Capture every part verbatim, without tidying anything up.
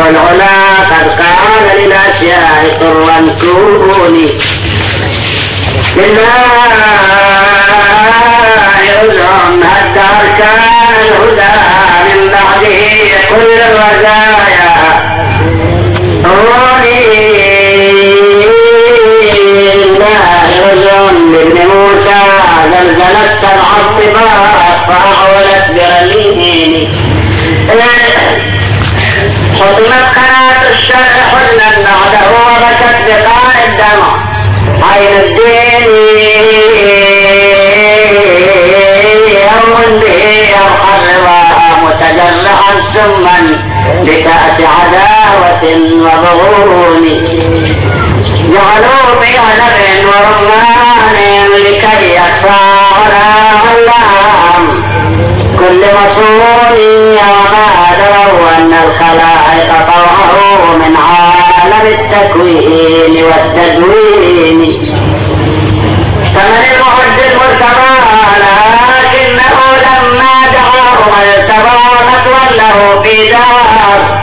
العلا قد قال للأشياء طرا كوني لله يزعم الدار كان الهدى من بعده كل الرزايا لابن موسى زلزلت سبع الطباق فأعولت برليني حطمت قناة الشرع حزنا بعده وبكت بقاع الدمع عين الدين يوم به يرحرها متجرعا سما بكأس عداوة وبغون جعلوا في عنب ورمان لكي يخفى على علام كل مصون وما دروا أن الخلائق طوعه من عالم التكوين والتدوين فمن المعد المرتضى لكنه لما دعاه مرتضى نطوا له في دار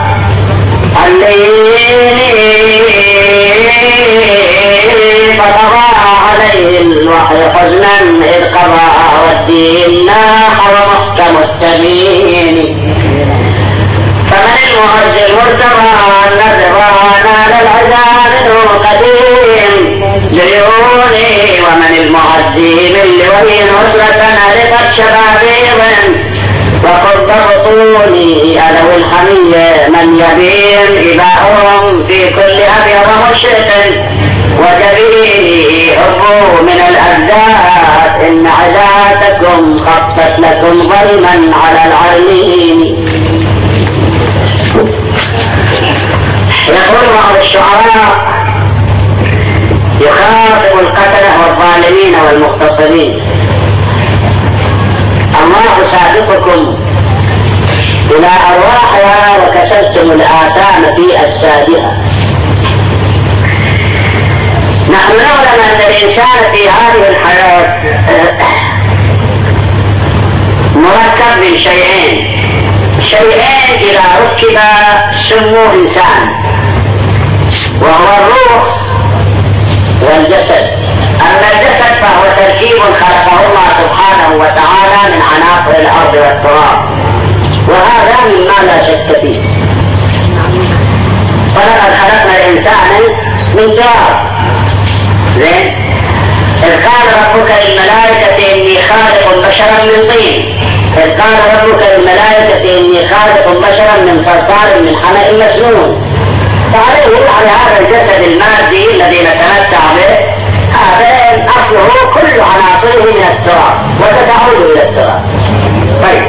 الليل فقضى عليه الوحي حزنا إذ قضى والدين ناح ومحكم التبين فمن المعز المرتضى النذرى نال العزاء منه قديم ديوني ومن المعزي من لوين أسرة ألفت شبابيض وقد بطوني ألو الحمية من يبين إباؤهم في كل أبيض مشرق وجبيني حبوا من الأجداد إن عزاتكم خطت لكم ظلما على العلين يقول بعض الشعراء يخاطب القتلة والظالمين والمغتصبين الله سابقكم إلى أرواحها وكسبتم الآثام في أجسادها. نحن نعلم أن الإنسان في هذه الحياة مركب من شيئين شيئين إذا ركب سموا إنسان وهو الروح والجسد. أما الجسد فهو تركيب خلقه الله سبحانه وتعالى من عناصر الأرض والتراب وهذا مما لا شك فيه. ولقد خلقنا الإنسان من تراب زين. إذ قال ربك للملائكة إني خالق بشرا من طين إذ قال ربك للملائكة إني خالق بشرا من صلصال من حمأ مسنون. فعليه على هذا الجسد المادي الذي نتمتع به هذا أصله كل عناصره من التراب وتتعود إلى التراب. طيب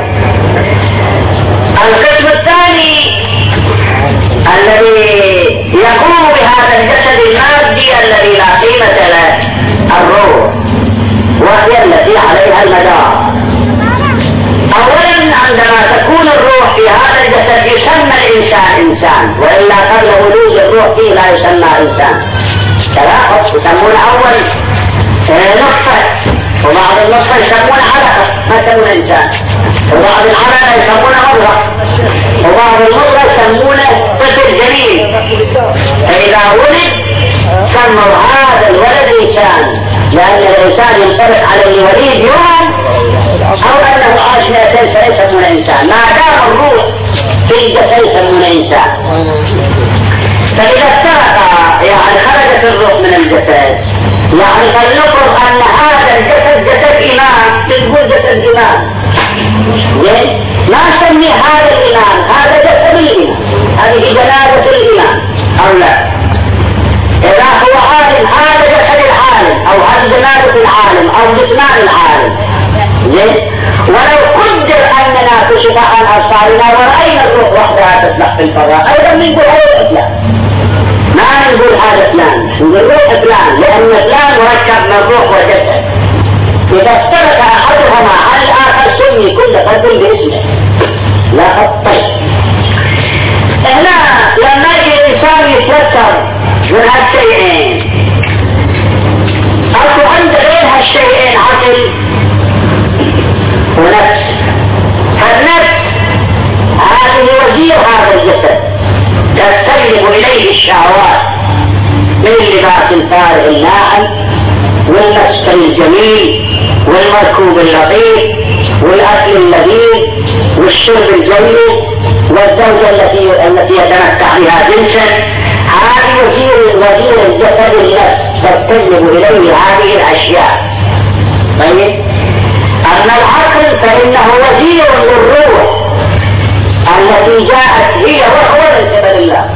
القسم الثاني الذي يقوم بهذا الجسد المادي الذي لا قيمة له الروح وهي التي عليها المدار. أولا عندما تكون الروح في هذا الجسد يسمى الإنسان إنسان وإلا قبل وجود الروح فيه لا يسمى إنسان. ثلاثة يسمون أول نطفة وبعض النطفة يسمون علقة ما يسمون إنسان وبعض العلقة يسمون مضغة وبعض المضغة يسمونه طفل جميل. فإذا ولد سموا هذا الولد إنسان لأن الإنسان ينطبق عليه وليد يوم أو أنه عاش مئتين سنة يسمونه إنسان. ما دام الروح في الجسد يسمونه إنسان. فإذا افترق يعني خرجت الروح من الجسد يعني فلنفرض أن هذا الجسد جسد إيمان تقول جسد إيمان ما نسمي هذا الإيمان هذا جسد الإيمان هذه جنازة الإيمان أو لا. إذا هو عالم هذا جسد العالم أو هذا جنازة العالم أو جسمان العالم. ولو قدر أننا كشف عن أبصارنا ورأينا الروح وحدها تسبح في الفضاء أيضا نقول هذا الإسلام ما نقول هذا فلان نقول روح فلان لأن فلان مركب من روح وجسد. إذا افترق أحدهما عن الآخر سمي كل فرد باسمه لا خطين. هنا لما يجي الإنسان يتذكر من هالشيئين أو عند غير هالشيئين عقل ونفس. فالنفس هذه وزير هذا الجسد والركوب اللطيف والاكل اللذيذ والشرب الجيد والزوجة التي التي يتمتع بها جنسا. هذه وزير وزير الجسد النفس تستجلب اليه هذه الاشياء. طيب اما العقل فانه وزير للروح التي جاءت هي وهو من قبل الله.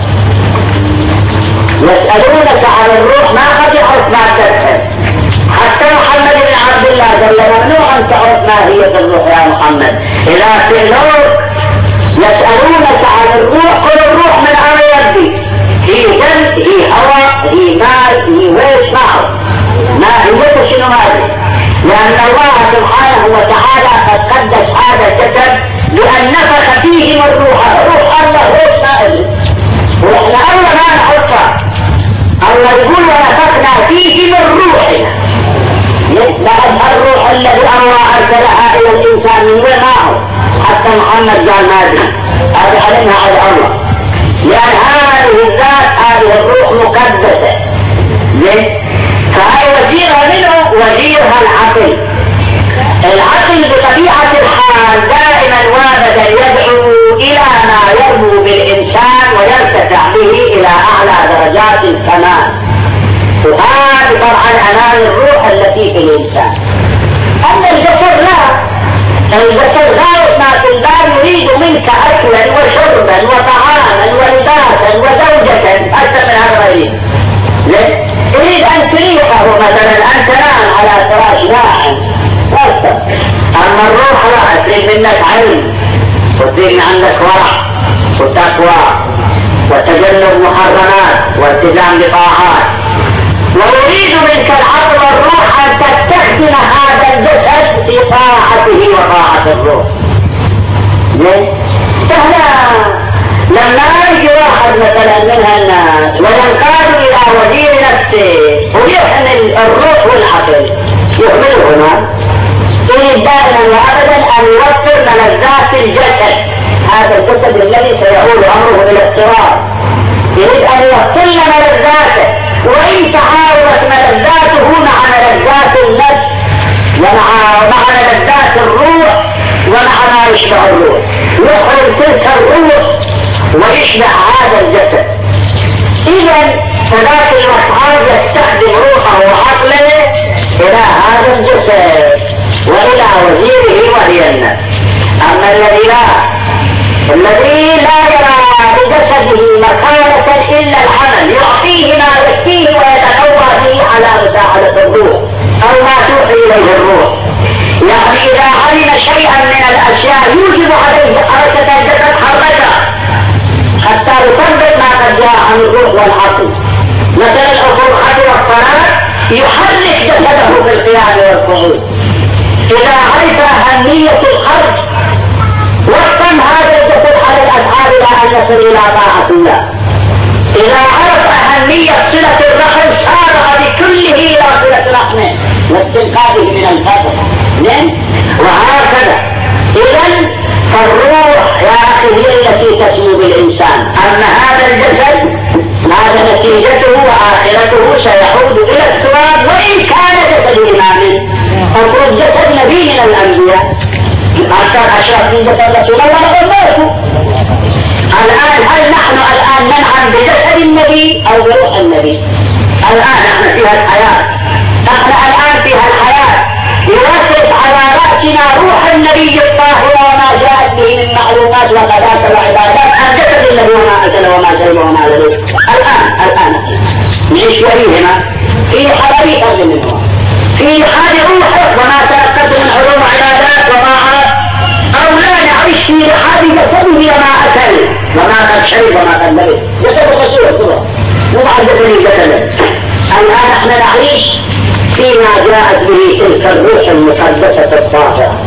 يسألونك عن الروح ما قد يعرف مادتها، حتى محمد بن عبد الله قال ممنوع ان تعرف ماهية الروح يا محمد. اذا سألوك يسألونك عن الروح قل الروح من امر ربي، هي دم هي هواء هي ماء هي ويش معه ماهيته شنو هذه؟ لان الله سبحانه وتعالى قد قدس هذا الجسد بان نفخ فيه من روحه. روح الله روح سائل واحنا اول ما نحطها الله يقول ونفخنا فيه من روحنا. لأن الروح الذي الله ارسلها الى الانسان من وين معه؟ حتى محمد قال ما ادري هذا علمها على الله، لان هذه الذات هذه الروح مقدسه. فهي وزيرها منه وزيرها العقل. العقل بطبيعه الحال دائما وابدا يدعو الى ما يرمو بالانسان ويرتفع به الى اعلى درجات الكمال، وهذا طبعا امان الروح التي في الانسان. اما الجسد لا، الجسد غاية ما في البال يريد منك اكلا وشربا وطعاما ولباسا وزوجة اكثر من هذا غيره. يريد ان تريحه مثلا ان تنام على فراش ناعم اكثر. اما الروح لا، تريد منك علم وتريد من عندك ورع وتقوى وتجنب محرمات والتزام بطاعات. ويريد منك العقل والروح ان تستخدم هذا الجسد في طاعته وطاعة الروح. ليه؟ فهنا لما يجي واحد مثلا من الناس وينقاد الى وزير نفسه ويحمل الروح والعقل يحملهما، يريد دائما وابدا ان يوفر ملذات الجسد، هذا الجسد الذي سيعود امره الى الاضطراب. يريد ان يوفر ملذاته، وان تعارضت ملذاته مع ملذات النفس ومع مع ملذات الروح ومع ما يشبه الروح، يخرج تلك الروح ويشبع هذا الجسد. اذا فذاك المصعد يستخدم روحه وعقله الى هذا الجسد والى وزيره وهي النفس. اما الذي لا الذي لا يرى بجسده مكانة الا العمل يعطيه ما يكفيه ويتقوى به على مساعدة الروح او ما توحي اليه الروح. يعني اذا علم شيئا من الاشياء يوجب عليه حركة الجسد حركة حتى يطبق ما قد جاء عن الروح والعقل. مثلا الفرحة والصلاة يحرك جسده في القيام والقعود. اذا عرف اهمية الخرج وقم هذا الجسد على الافعال الى ان يصل الى طاعة الله. اذا عرف اهمية صلة الرحم سارع بكله الى صلة رحمه واستنقاذه من الفقر. وهكذا اذا فالروح يا اخي هي التي تسمو بالانسان. اما هذا الجسد هذا نتيجته واخرته سيعود الى التراب وان كان جسد امام. فالروح جسد نبي من الانبياء اكثر اشرف من جسد رسول الله وغيره. الان هل نحن الان ننعم بجسد النبي او بروح النبي؟ الان نحن فيها الحياة، نحن الان فيها الحياة يوسف على رأسنا روح النبي الطاهر وما جاءت به من معلومات وقداسة وعبادات عن جسد النبي وما أكل وما شرب وما لبس. الآن الآن نعيش فيهما في حوالي فرد منهما في حال روحه وما تأكد من علوم عبادات وما عرف، أو لا نعيش في حال جسده وما أكل وما قد شرب وما قد لبس. جسد الرسول كله وضع جسد جسده. الآن نحن نعيش فيما جاءت به تلك الروح المقدسة الطاهرة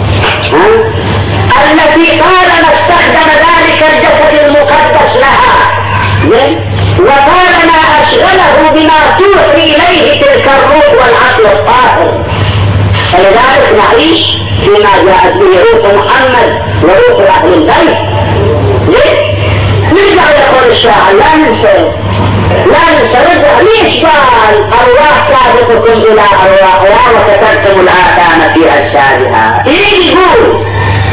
التي طالما استخدم ذلك الجسد المقدس لها وطالما أشغله بما توحي إليه تلك الروح والعقل الطاهر. فلذلك نعيش فيما جاءت به روح محمد وروح أهل البيت. نرجع يقول الشاعر لا ننسى لا ننسى رجع ليش قال أرواح سابقكم إلى أرواحها وكتبتم الآثام في أجسادها. إيه يقول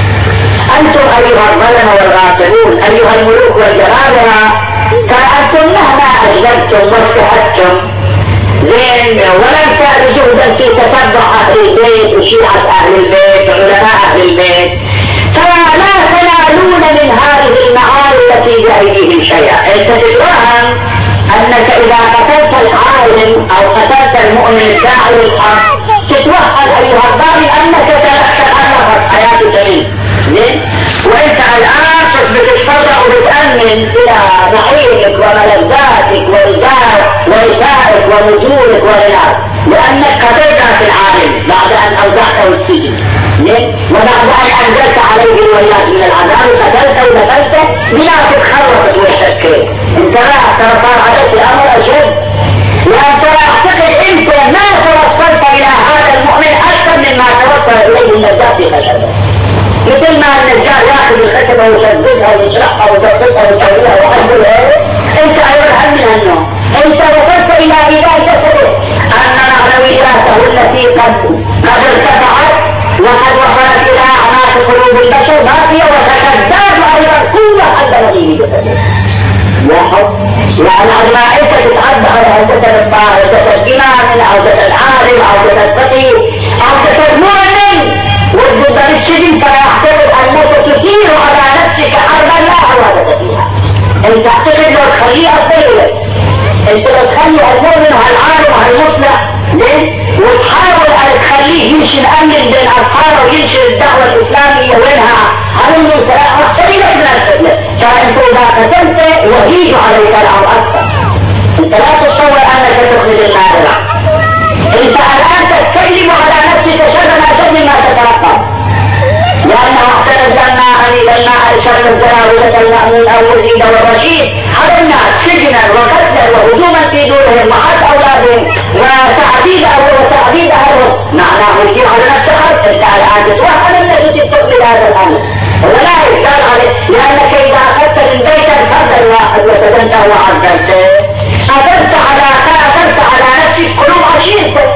أنتم أيها الظلم والغاصبون أيها الملوك والجبابرة فأنتم مهما أجلبتم واجتهدتم زين ولم تأتوا جهدا في تتبع أهل البيت وشيعة أهل البيت وعلماء أهل البيت فلا تنالون من هذه المعاني التي بأيديهم شيئا. أنت تتوهم أنك إذا قتلت العالم أو قتلت المؤمن الداعي للحق تتوهم أيها الضالي أنك تتخلصت حياتك منه، وأنت الآن بتتفرع وتتأمن إلى نعيمك وملذاتك ورزاك ورثائك ونزولك ورناك لأنك قتلت في العالم بعد أن أوضعته السجن وبعد أن أنزلت عليه الولايات من العذاب قتلته ودفنته بلا تتخرصت وتشكل. انت راح ترى صار عليك الأمر أشد لأن ترى أعتقد أنت ما توصلت إلى هذا المؤمن أكثر مما توصل إليه النجاة في خشبه، مثل ما النجار ياخذ الخشبه ويشددها ويشرحها ويضبطها ويسويها ويحملها انت ايضا من النوم انت وصلت الى بدايه جسده ان معنوياته التي قد قد ارتفعت وقد وصلت الى اعماق قلوب البشر باقيه وتزداد ايضا قوه عند نبيه جسده. لاحظ يعني الملائكه تتعدى على جسد الطاهر جسد امام او جسد عالم او جسد فقيه او جسد مؤمن والضد للسجن فيعتقد انك تثير على نفسك حربا لا حوادث فيها. انت تعتقد لو تخليه افضل لك انت لو تخلي المؤمن والعالم والمصلح ليه وتحاول ان تخليه ينشر الامن بين اطفاله وينشر الدعوه الاسلاميه وينها هل من سلاح مختلف من الفتنه فانت اذا قتلت يهيج عليك الامر اكثر. انت لا تتصور انك تخرج المال انت الان تتكلم على نفسك شر ما شر ما تتوقع لانه اعتقد ان ان شر الجناويه المامون او الرشيد والرشيد هذا الناس سجنا وقتلا وهجوما في دورهم وحد اولادهم وتعذيب وتعذيب اهلهم معناه يجيب على نفسك انت الان تتوهم انك تستقبل هذا الامر ولا يزال عليه لانك اذا اخذت من بيتا فردا واحد وسجنته وعذبته اثرت على اثرت على نفسك قلوب عشيرتك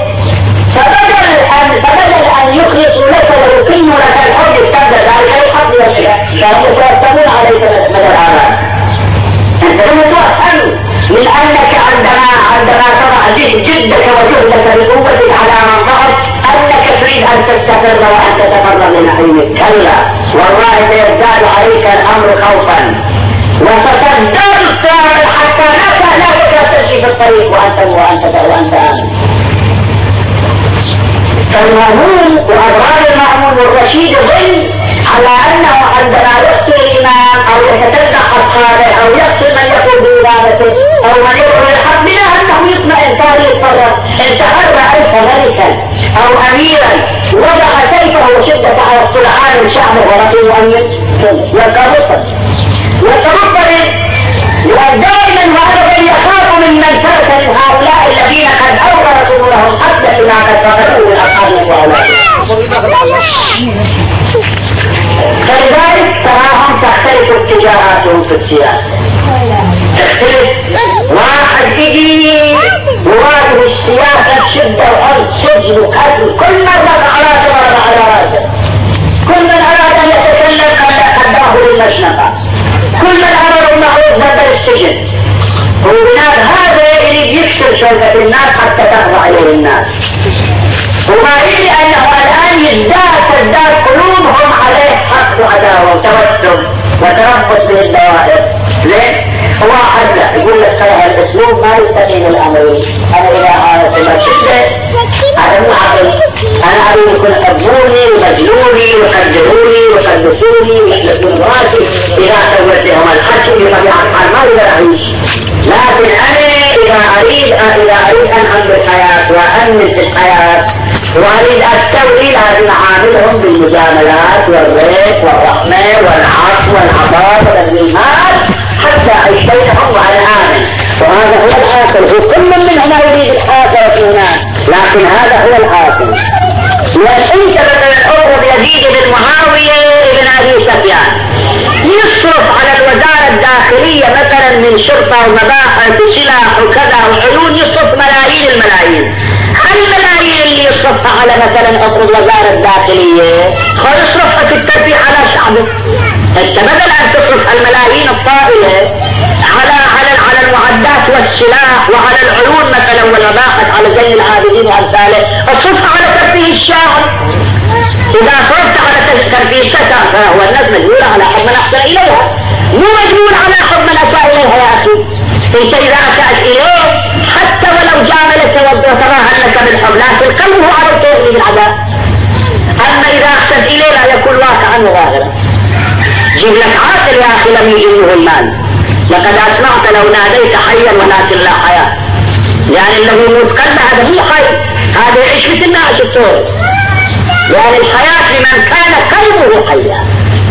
فبدل ان فبدل ان يخلصوا لك ويقيموا لك الحب استبدل ذلك الحب والشيء كانوا يتوسمون عليك مدى الآلام. انت لم تتوهم من انك عندما عندما تضع جدك وجهدك بقوتك على من ضغط انك تريد ان تستقر وان تتفرغ من عينك. كلا والله سيزداد عليك الامر خوفا وستزداد الصراع حتى لا لا تمشي في الطريق وانت وانت وانت امن. فالمأمون وأضرار المأمون والرشيد ظل على أنه عندما يقتل الإمام أو يتتبع أصحابه أو يقتل من يقول بإمامته أو من يقول الحق بلا أنه يطمئن طاري الفرق انتهر رأيت ملكا أو أميرا وضع سيفه وشدة على الصلعان شعبه ورسول مؤمن يتربط يتربط ودائما هذا يخاف من من ترك من هؤلاء الذين قد أورثوا لهم حتى بما قد فقدوه من أصحابهم وأولادهم. فلذلك تراهم تختلف اتجاهاتهم في السياسة تختلف. واحد يجي يواجه السياسة بشدة وأرض سجن وقتل كل ما ضغط على ضرب على راسه كل من أراد أن يتكلم قدمه للمشنقة كل من أمر المعروف بدل السجن وبناء هذا يريد يكسر شوكة الناس حتى تخضع إليه الناس وما يريد أنه الآن يزداد تزداد قلوبهم عليه حقد وعداوة وتوسل وتربص به الدوائر. ليه؟ واحد لا يقول لك هذا الأسلوب ما يستقيم الأمر أنا إذا عارف المشدة أنا معقل أنا أريد يكون أبوني ومجلوني ويقدروني ويقدسوني ويحلفون راسي إذا سويت لهم الحكم بطبيعة الحال ما أقدر أعيش. لكن أنا إذا أريد إذا أريد أن أنظر الحياة وأنمي في الحياة وأريد أستولي لازم أعاملهم بالمجاملات والريق والرحمة والعطف والعطاء وبذل المال حتى أعيش بينهم وأنا آمن. وهذا هو الحاصل وكل منهم يريد الحاصل هناك لكن هذا هو الحاصل. وأنت مثلا أضرب يزيد بن معاوية بن أبي سفيان يصرف على الوزارة الداخلية مثلا من من شرطة ومباحث وسلاح وكذا وعيون يصرف ملايين الملايين. الملايين اللي يصرفها على مثلا افرض وزارة الداخلية خل يصرفها في الترفيه على شعبه. انت بدل ان تصرف الملايين الطائلة على على على المعدات والسلاح وعلى العيون مثلا والمباحث على زين العابدين وامثاله، اصرفها على ترفيه الشعب. اذا صرفت على ترفيه الشعب فهو الناس مجبولة على حب من احسن اليها، مو مجبول على حب من اساء اليها يا اخي. انت اذا اسأت اليه حتى ولو جاملك وتراهنك بالحب لكن قلبه على الطول بالعذاب. اما اذا احسنت اليه لا يكون واقعا وظاهرا. جيب لك عاقل يا اخي لم يجنه المال. لقد اسمعت لو ناديت حيا ولكن لا حياة، يعني الذي يموت قلبه هذا مو حي، هذا يعيش مثل الناس الطول. يعني الحياة لمن كان قلبه حيا.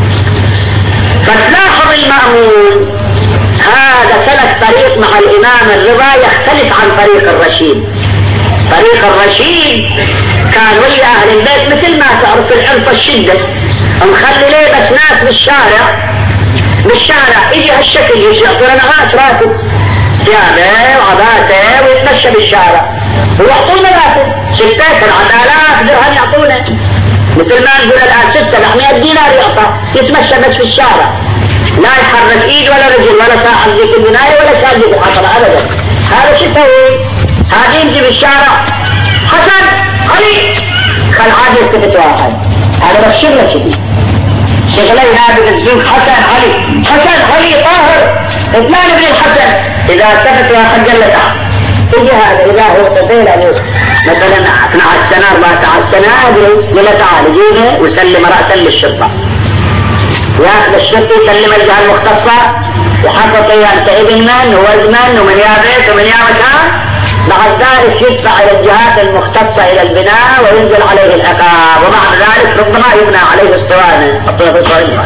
فتلاحظ المأمون هذا سلك طريق مع الامام الرضا يختلف عن طريق الرشيد. طريق الرشيد كان ويا اهل البيت مثل ما تعرف الحرفة الشدة، مخلي ليه بس ناس بالشارع بالشارع يجي هالشكل يجي يعطونا نغاش راتب ثيابه وعباته ويتمشى بالشارع ويعطونا راتب ستة سبعة آلاف درهم يعطونا، مثل ما نقول الآن ستة سبعمائة دينار يعطى يتمشى بس في الشارع، لا يتحرك ايد ولا رجل ولا ساعد ذيك البناية ولا ساعد ذيك الحطر ابدا. هذا شو يسوي؟ هذا يمشي بالشارع حسن علي خل عادي يلتفت واحد، هذا بس شغله كذي شغله ينادي بالزوج حسن علي حسن علي طاهر اثنان ابن الحسن، اذا التفت واحد قال له تعال يجي هذا اذا هو طفيل مثلا اثنى عشر سنة أربعة عشر سنة يقول له تعال يجيبه ويسلم رأسا للشرطة، ياخذ الشرطي يسلم الجهة المختصة يحقق انت ابن من وولد من ومن يا بيت ومن يا مكان، بعد ذلك يدفع الى الجهات المختصة الى البناء وينزل عليه العقاب، وبعد ذلك ربما يبنى عليه اسطوانة الطرف الصغير.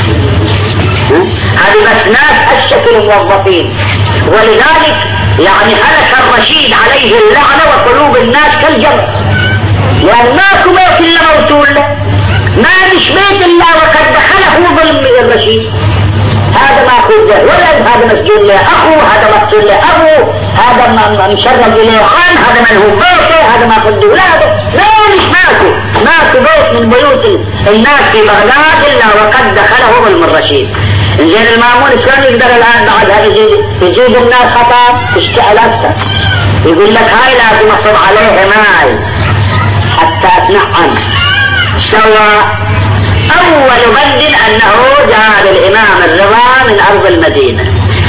هذه بس ناس الشكل الموظفين، ولذلك يعني هلك الرشيد عليه اللعنة وقلوب الناس كالجبل، يعني ماكو بيت الا موتول له، ما مش بيت الا وقد دخله ظلم الرشيد، هذا ماخوذ له ولد، هذا مسجون له اخو، هذا مقتول له ابو، هذا مشرد اليه عن، هذا منهوب بيته، هذا ماخذ اولاده، لا مش ماكو ماكو بيت من بيوت الناس في بغداد الا وقد دخله ظلم الرشيد. زين المأمون شلون يقدر الان بعد هذا يجيب يجيب الناس خطا تشتعل اكثر، يقول لك هاي لازم اصب عليها ماي حتى تنعم. سوى اول بند انه جاء الامام الرضا من ارض المدينة.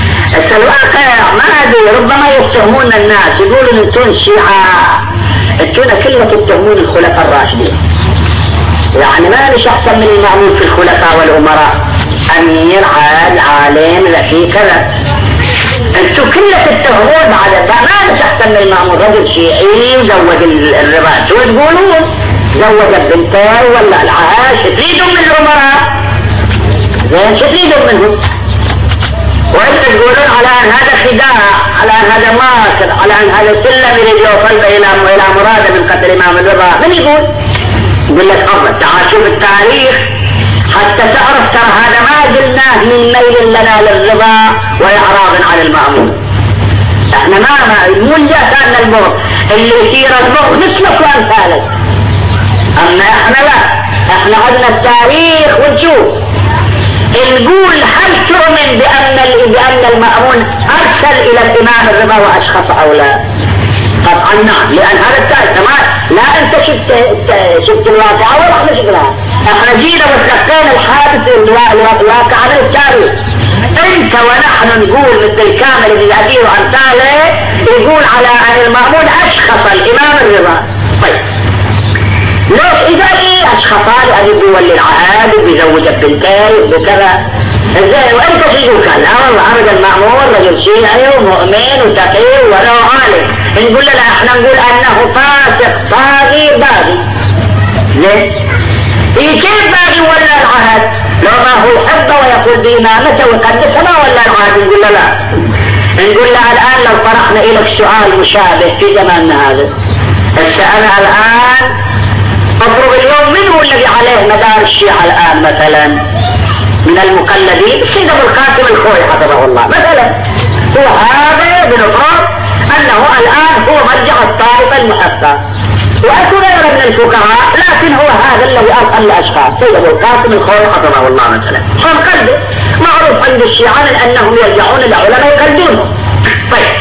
الواقع ما ادري ربما يتهمون الناس يقولون انتون الشيعة انتون كلها تتهمون الخلفاء الراشدين، يعني ما مش احسن من المأمون في الخلفاء والامراء، امير عاد عالم ذكي كذا، انتو كلها تتهمون بعد ما مش احسن من المأمون، رجل شيعي زوج الرضا، شو تقولون؟ زوج البنتين ولا العهاش، تريدوا من الامراء؟ زين شو تريدوا منهم؟ وانت تقولون على ان هذا خداع، على ان هذا ماكر، على ان هذا سلم يريد يوصل الى الى مراده من قتل الامام الرضا. من يقول؟ يقول لك افضل تعال شوف التاريخ حتى تعرف ترى هذا ما قلناه من ميل لنا للرضا واعراض عن المأمون. احنا ما ما مو اللي كان الموت اللي يصير الموت مثلك وامثالك، اما احنا لا، احنا عندنا التاريخ ونشوف نقول هل تؤمن بان بان المأمون ارسل الى الامام الرضا واشخص او لا؟ قطعا نعم، لان هذا التاريخ لا انت شفت شفت الواقعة ولا احنا شفناها، احنا جينا وتلقينا الحادث الواقع عن التاريخ. انت ونحن نقول مثل كامل بن ابي وامثاله يقول على ان المأمون اشخص الامام الرضا. طيب ليش اذا ايه اشخصا؟ لان يولي العهد وبيزوج البنتين وكذا. ازاي وانت تقول كان لا والله ابدا المأمون رجل شيعي ومؤمن وتقي وله عالم، نقول لا احنا نقول انه فاسق طاغي باغي. ليه؟ إيه كيف باغي ولا العهد؟ لو ما هو حبه ويقول بإمامته ويقدسه ما ولا العهد. نقول له لا، نقول له الآن لو طرحنا إليك سؤال مشابه في زماننا هذا، السؤال الآن مفروض اليوم من هو الذي عليه مدار الشيعة الآن مثلا من المقلدين؟ السيد أبو القاسم الخوي حفظه الله مثلا، هو هذا بنظام أنه الآن هو مرجع الطائفة المحقة. وأكو غيره من الفقهاء لكن هو هذا الذي أرسل الأشخاص سيد أبو القاسم الخوي حفظه الله مثلا هم قلبه معروف عند الشيعة أنهم يرجعون لعلماء يقلدونهم. طيب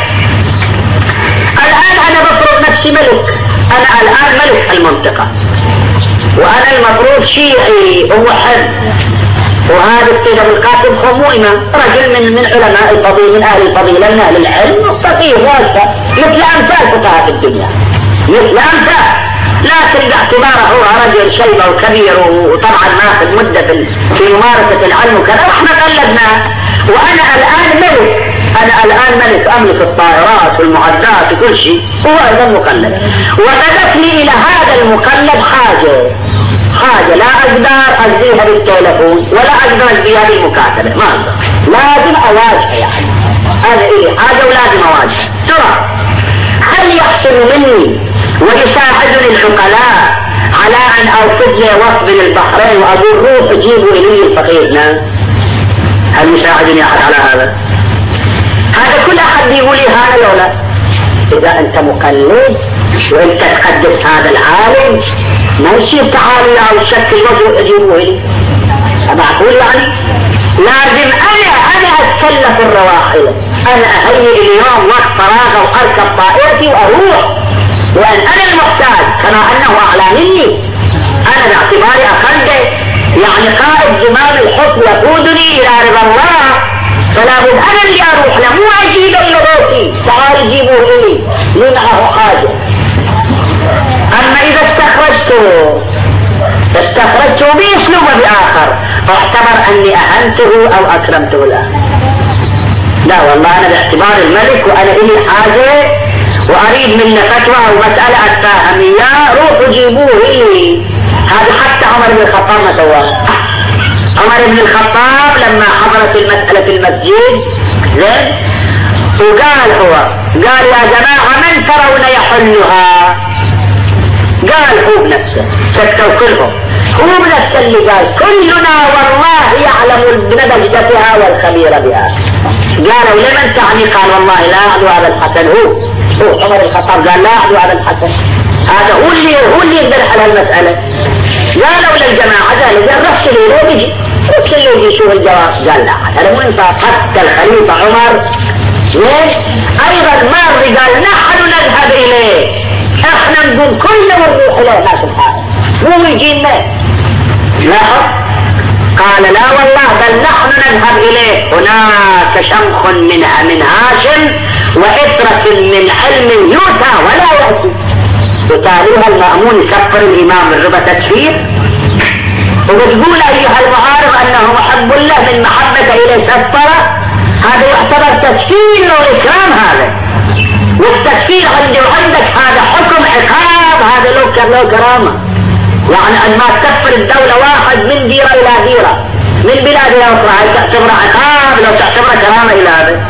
الآن أنا بفرض نفسي ملك، أنا الآن ملك المنطقة وأنا المفروض شيعي ومحب، وهذا السيد أبو القاسم هو مو إمام، رجل من من علماء الفضيل من أهل الفضيلة من أهل العلم فقيه واسع مثل أمثال فقهاء في الدنيا مثل أمثال، لكن باعتباره هو رجل شيبة وكبير وطبعا ماخذ مدة في ممارسة العلم وكذا واحنا قلدناه. وأنا الآن ملك، أنا الآن ملك أملك الطائرات والمعدات وكل شيء، هو أيضا مقلد. وبدت لي إلى هذا المقلد حاجة حاجة لا أقدر أجزيها بالتلفون ولا أقدر أجزيها بالمكاتبة، ما أقدر، لازم أواجهها يعني هذا إلي حاجة ولازم أواجهها. ترى هل يحصل مني ويساعدني العقلاء على أن أوفد لي وفد من البحرين وأقول روح جيبوا إلي الفقيرنا؟ هل يساعدني أحد على هذا؟ هذا كل أحد يقول لي هذا لو لا. إذا أنت مقلد وأنت تقدس هذا العالم ما يصير تعالوا أو شكل وجه أجيبوا إلي، معقول يعني؟ لازم أنا أنا أتكلف الرواحل، أنا أهيئ اليوم وقت فراغ وأركب طائرتي وأروح، وأن أنا المحتاج كما أنه أعلى مني، أنا باعتباري أقلده يعني قائد زمام الحكم يقودني إلى رضا الله، فلا بد أنا اللي أروح له مو أجيب إلى بيتي تعال جيبوه إلي لي معه حاجة. أما إذا استخرجته استخرجته بأسلوب بآخر فاعتبر أني أهنته أو أكرمته الآن. لا والله أنا باعتبار الملك وأنا إلي حاجة وأريد منه فتوى أو مسألة أتفاهم إياه روحوا جيبوه إلي. هذا حتى عمر بن الخطاب ما سواه. عمر بن الخطاب لما حضرت المسألة في المسجد زين وقال هو قال يا جماعة من ترون يحلها؟ قال هو بنفسه سكتوا كلهم هو بنفسه اللي قال كلنا والله يعلم بنبجدتها والخبير بها. قالوا لمن تعني؟ قال والله لا أعلو هذا الحسن. هو هو عمر الخطاب قال لا أعلو هذا الحسن، هذا هو اللي هو اللي يقدر على المسألة. قالوا للجماعة قال قال رسل له بيجي رسل له يجي يشوف الجواب. قال لا هذا مو إنصاف. حتى الخليفة عمر أيضا ماضي قال نحن نذهب إليه، احنا نقول كله ونروح إليه ما سبحانه مو يجينا. لاحظ قال لا والله بل نحن نذهب إليه، هناك شمخ من من هاشم وإطرة من علم يؤتى ولا يأتي. وتاليها المأمون يكفر الإمام الربا تكفير، وبتقول أيها المعارض أنه محب له من محبة إليه كفر، هذا يعتبر تكفير وإكرام. هذا والتكفير عندي وعندك هذا حكم عقاب، هذا لو له كرامة. يعني عندما تكفر الدولة واحد من ديرة إلى ديرة من بلاد إلى أخرى هل تعتبر عقاب لو تعتبر كرامة إلى هذا؟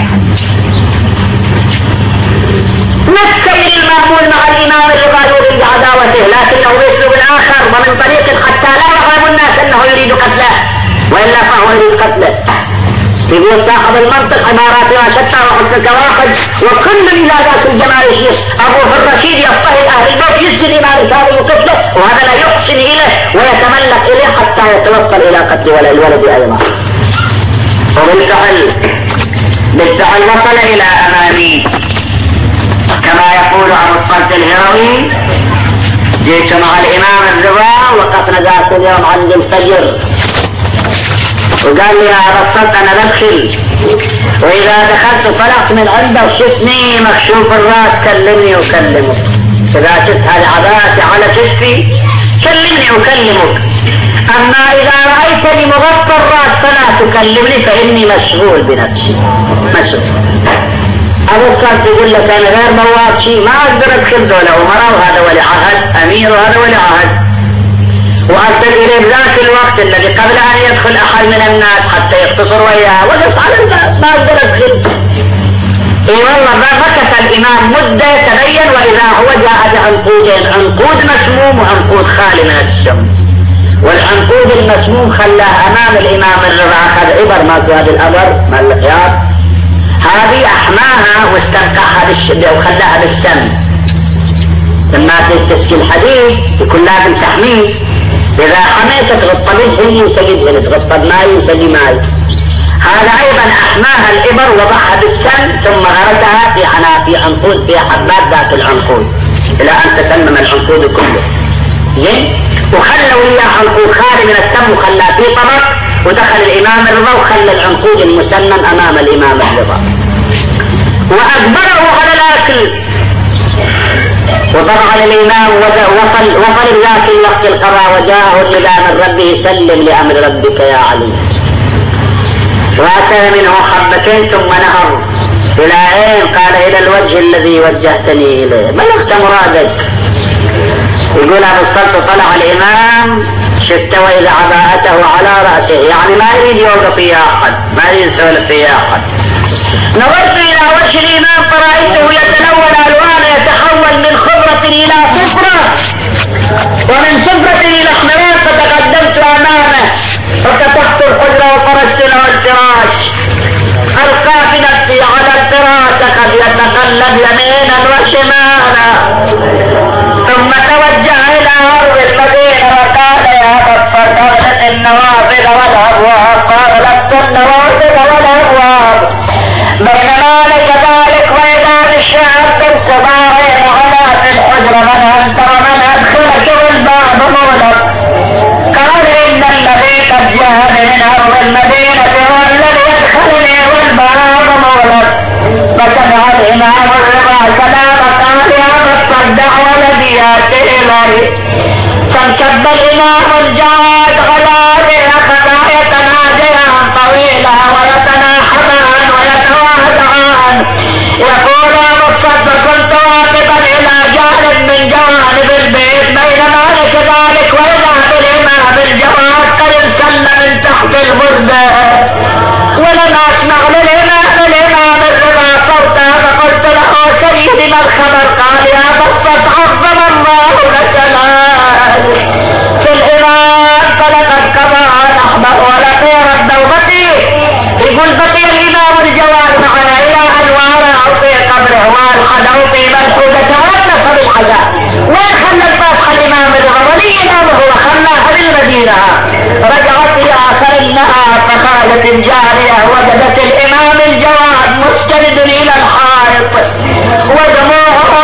نستمر المأمون مع الإمام الرضا يريد عداوته لكنه بأسلوب آخر ومن طريق حتى لا يعلم الناس أنه يريد قتله وإلا فهو يريد قتله. يقول صاحب المنطق عباراتها شتى وحسنك واحد وكل إلى ذات الجمال الشيخ أبوه الرشيد يضطهد أهل البيت يسجد إمام الكاظم وقتله، وهذا لا يحسن إليه ويتملك إليه حتى يتوصل إلى قتل الولد أيضا. وبالفعل بالفعل وصل إلى أمامي كما يقول أبو الصلت الهروي جئت مع الإمام الرضا وقفنا ذات اليوم عند الفجر وقال لي يا أبا الصلت أنا بدخل، وإذا دخلت طلعت من عنده وشفني مكشوف الرأس كلمني وكلمك، إذا شفت هذه عباسي على كتفي كلمني وكلمك، أما إذا رأيتني مغطى الرأس فلا تكلمني فإني مشغول بنفسي مشغول. أبو الصلت يقول لك أنا غير بواب شيء ما أقدر أدخل دولة أمراء وهذا ولي عهد أمير وهذا ولي عهد، وأرسل إليه بذاك الوقت الذي قبل أن يدخل أحد من الناس حتى يختصر وياه وقف على الباب ما أقدر أدخل. إي والله مكث الإمام مدة تبين وإذا هو جاء بعنقودين، عنقود مسموم وعنقود خالي من السم، والعنقود المسموم خلاه أمام الإمام الرضا أخذ عبر ما في هذا الأمر ما الخيار، هذه أحماها واستنقعها بالشدة وخلاها بالسم. لما تسكي الحديد يكون لازم تحميه، إذا حميت تغطى بالهي وسجدها، تغطى بماي وسجي ماي. هذا أيضا أحماها الإبر وضعها بالسم ثم غرسها في في عنقود في حبات ذات العنقود إلى أن تسمم العنقود كله. زين. وخلوا إياه عنقود خالي من السم وخلاه في طبق، ودخل الإمام الرضا وخلى العنقود المسمم أمام الإمام الرضا وأجبره على الأكل. وطبعا الإمام وصل وصل ذاك الوقت القضاء وجاءه النداء من ربه سلم لأمر ربك يا علي، وأكل منه حبتين ثم نهر. إلى أين؟ قال إلى الوجه الذي وجهتني إليه، بلغت مرادك. يقول أبو السلط طلع الإمام شفت وإذا عباءته على رأسه، يعني ما يريد يوقف فيها أحد، ما يريد يسولف فيها أحد. نظرت إلى وجه الإمام فرأيته يتلون ألوانه، يتحول من خضرة إلى صفرة ومن صفرة إلى احمرار، فتقدمت أمامه ففتحت الحجرة وفرشت له الفراش، ألقى في نفسي على الفراش قد يتقلب يمينا وشمالا، ثم توجه إلى أرض المدينة وقال يا بطل أغلق النوافذ والأبواب. قال لست النوافذ والأبواب. بينما لك ذلك وإذا بالشعب بالصباغين على في الحجرة من أنت ومن أدخلك والباب مغلق. قال إن الذي قد جاء من أرض المدينة هو الذي يدخلني والباب مغلق. فسمع الإمام الرضا كلام قال يا بطل دعوة الذي يأتي إليه. فانشب الإمام الجواد غلابه أخذا يتناجيان طويلا ويتناحبان ويتواضعان. يقول يا مصطفى كنت واقفا إلى جانب من جوانب البيت بينما لك ذلك وإذا بالإمام الجواد قد انسل من تحت البردة ولم أسمع للإمام الإمام الرضا صوتا. فقلت له سيدي ما الخبر؟ قال يا مصطفى عظم الله لك في الإمام فلقد قضى نحبه ولقي الدوبتي. يقول بقي الإمام الجواد معنا إلى أن وارعوا في قبره والحدوا في منحوجته ونصر الحياة. وين خلى الفاتحة الإمام الغضبي إمامه وخلاها بالمدينة؟ رجعت إلى آخر النهار فخرجت الجارية وجدت الإمام الجواد مستند إلى الحائط ودموعه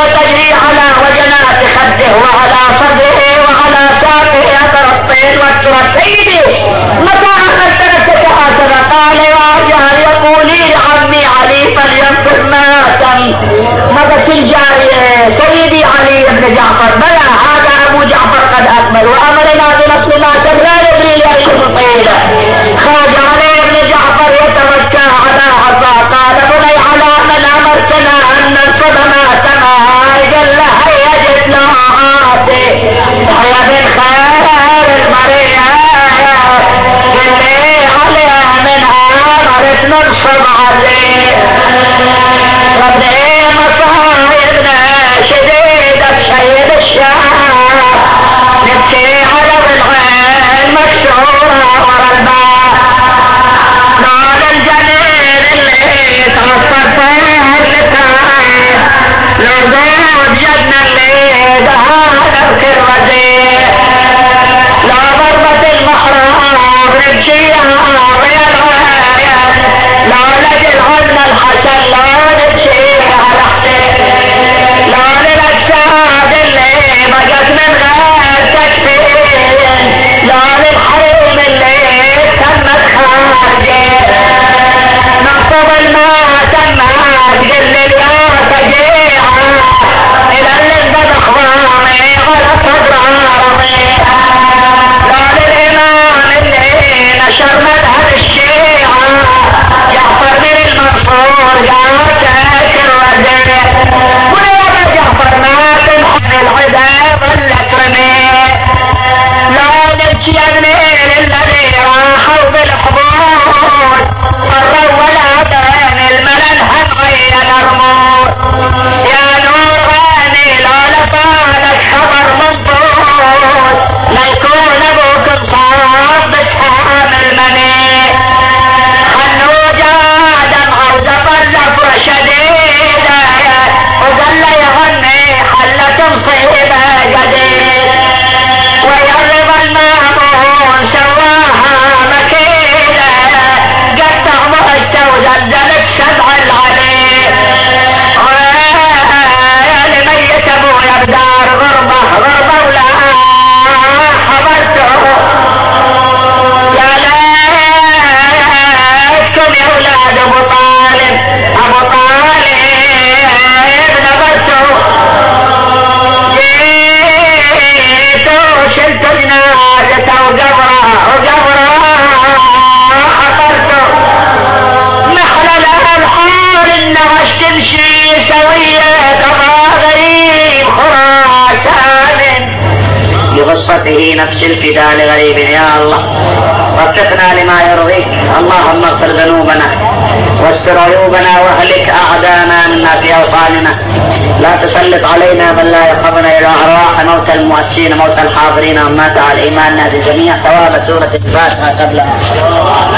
في نفس الفداء لغريب يا الله. وفقنا لما يرضيك. اللهم اغفر ذنوبنا واستر عيوبنا واهلك اعداءنا منا في اوطاننا. لا تسلط علينا من لا يرحمنا الى ارواح موتى المؤسسين موتى الحاضرين ومات على ايماننا بجميع ثواب سوره الفاتحه قبلها.